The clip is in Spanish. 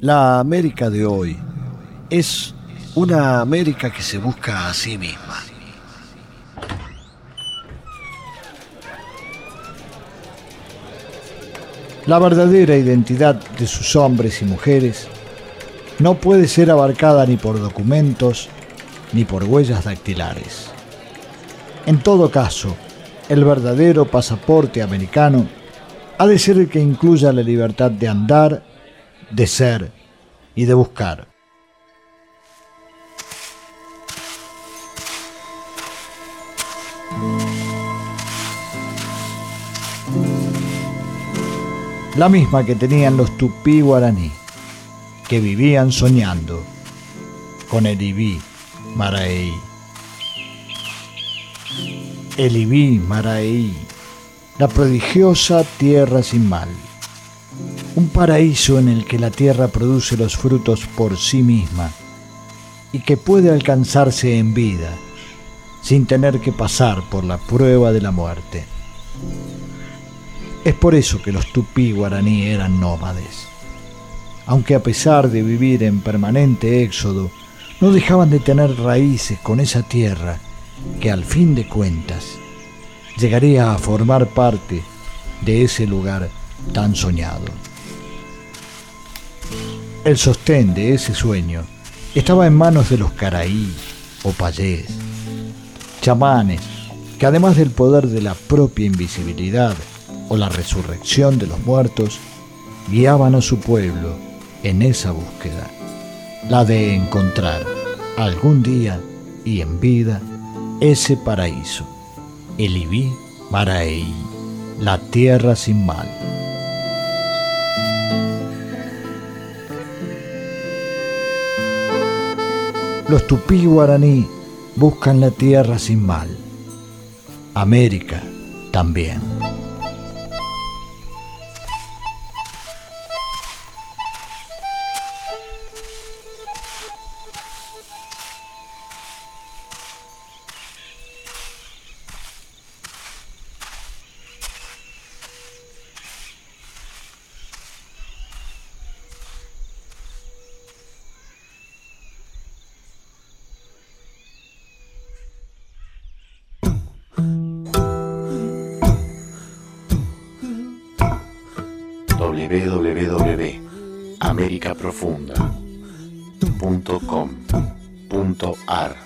La América de hoy es una América que se busca a sí misma. La verdadera identidad de sus hombres y mujeres no puede ser abarcada ni por documentos ni por huellas dactilares. En todo caso, el verdadero pasaporte americano ha de ser el que incluya la libertad de andar, de ser y de buscar. La misma que tenían los tupí guaraní, que vivían soñando con el Ibí Maraí. El Ibí Maraí, la prodigiosa tierra sin mal. Un paraíso en el que la tierra produce los frutos por sí misma y que puede alcanzarse en vida sin tener que pasar por la prueba de la muerte. Es por eso que los tupí guaraní eran nómades. Aunque a pesar de vivir en permanente éxodo, no dejaban de tener raíces con esa tierra que al fin de cuentas llegaría a formar parte de ese lugar tan soñado. El sostén de ese sueño estaba en manos de los caraí o payés, chamanes que además del poder de la propia invisibilidad o la resurrección de los muertos, guiaban a su pueblo en esa búsqueda, la de encontrar algún día y en vida ese paraíso, el Ibí Maraí, la tierra sin mal. Los tupí guaraní buscan la tierra sin mal. América también. www.americaprofunda.com.ar